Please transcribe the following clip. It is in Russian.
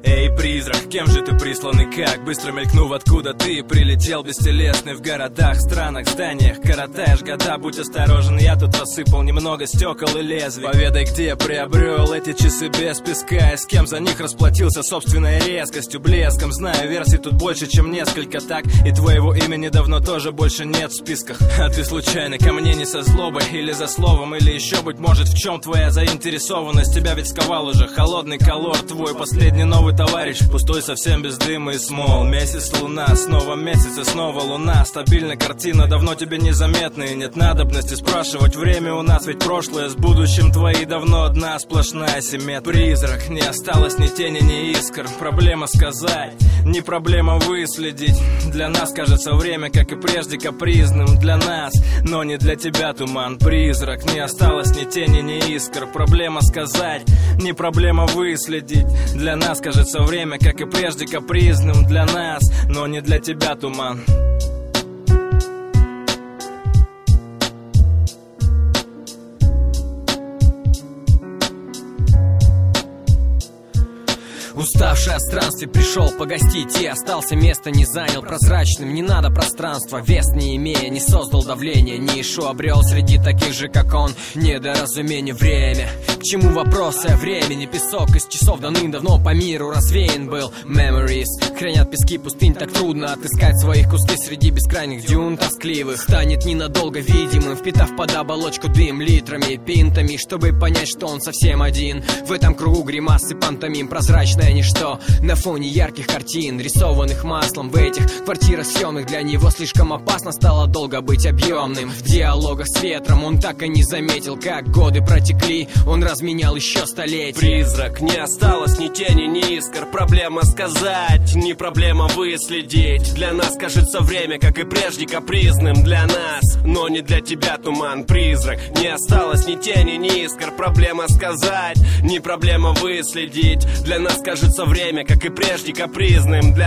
Эй, призрак, кем же ты прислан и как? Быстро мелькнув, откуда ты прилетел бестелесный. В городах, странах, зданиях коротаешь года. Будь осторожен, я тут рассыпал немного стекол и лезвий. Поведай, где приобрел эти часы без песка, и с кем за них расплатился собственной резкостью, блеском. Знаю, версий тут больше, чем несколько, так и твоего имени давно тоже больше нет в списках. А ты случайно ко мне не со злобой или за словом, или еще, быть может, в чем твоя заинтересованность? Тебя ведь сковал уже холодный колор, твой последний новый товарищ, пустой совсем без дыма и смол. Месяц, луна, снова месяц и снова луна. Стабильная картина, давно тебе незаметна, и нет надобности спрашивать время у нас, ведь прошлое с будущим твои давно одна сплошная симметрия. Призрак, не осталось ни тени, ни искр. Проблема сказать, не проблема выследить. Для нас кажется время, как и прежде, капризным. Для нас, но не для тебя, туман. Призрак, не осталось ни тени, ни искр. Проблема сказать, не проблема выследить. Для нас кажется время, как и прежде, капризным. Для нас, но не для тебя, туман. Уставший от странствий пришел погостить и остался, место не занял. Прозрачным не надо пространства, вес не имея, не создал давления, нишу обрел среди таких же, как он. Недоразумение, время. К чему вопросы о времени? Песок из часов давным-давно по миру развеян был. Memories хранят пески пустынь, так трудно отыскать своих кусты среди бескрайних дюн тоскливых. Станет ненадолго видимым, впитав под оболочку дым литрами и пинтами, чтобы понять, что он совсем один. В этом кругу гримасы пантомим, прозрачное ничто на фоне ярких картин, рисованных маслом. В этих квартирах съемных для него слишком опасно стало долго быть объемным. В диалогах с ветром он так и не заметил, как годы протекли, он разменял еще столетия. Призрак, не осталось ни тени, ни искр. Проблема сказать, не проблема выследить. Для нас кажется время, как и прежде, капризным. Для нас, но не для тебя, туман. Призрак, не осталось ни тени, ни искр. Проблема сказать, не проблема выследить. Для нас кажется время, как и прежде, капризным. Для